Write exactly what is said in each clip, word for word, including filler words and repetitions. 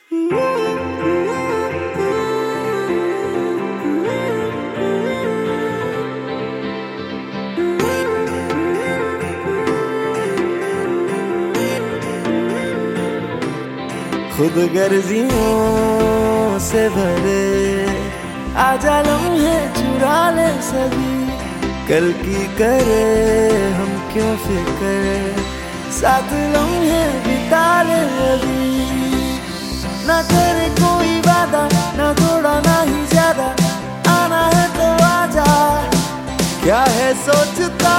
खुद गर्जियों से भरे आजा लम्हे चुरा ले सभी, कल की करे हम क्यों फिक्र, साथ लम्हे बिता ले अभी। ना तेरे कोई वादा, ना थोड़ा ना ही ज्यादा, आना है तो आजा, क्या है सोचता।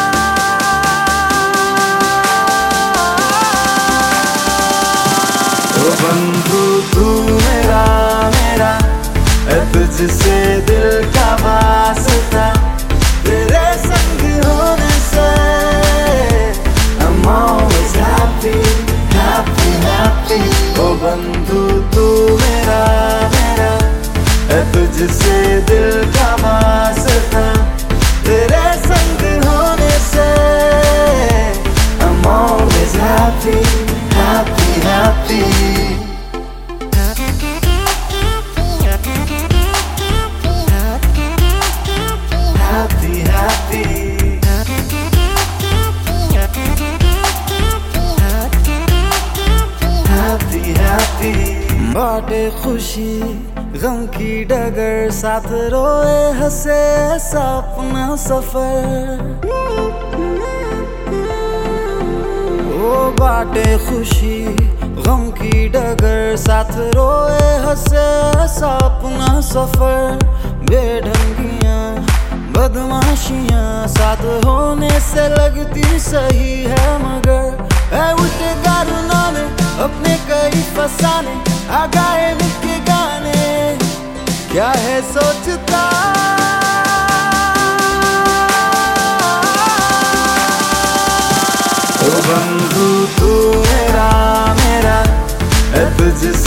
ओ बंधु तू मेरा मेरा है, तुझसे दिल का वास्ता, तेरे संग होने से I'm always happy, happy, happy। ओ बंधु तू मेरा मेरा है, तुझसे दिल का वास्ता, तेरे संग होने से I'm always happy, happy, happy। बाटे खुशी गम की डगर, साथ रोए हंसे सपना सफर। ओ बाटे खुशी गम की डगर, साथ रोए हंसे सपना सफर। बेढंगियां बदमाशियां साथ होने से लगती सही है, मगर है उल्टे कारणों में अपने कई फसाने, आ गाए मिलके गाने, क्या है सोचता। ओ बंधु तू मेरा मेरा है, तुझसे